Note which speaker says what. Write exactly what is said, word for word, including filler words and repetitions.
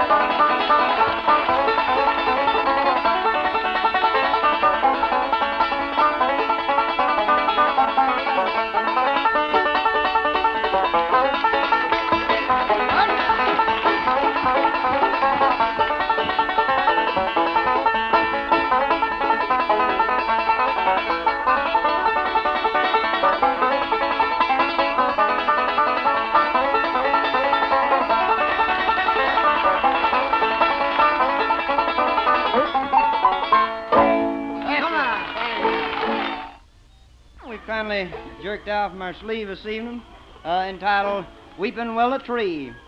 Speaker 1: Finally jerked out from our sleeve this evening, uh, entitled Weeping Willow Tree.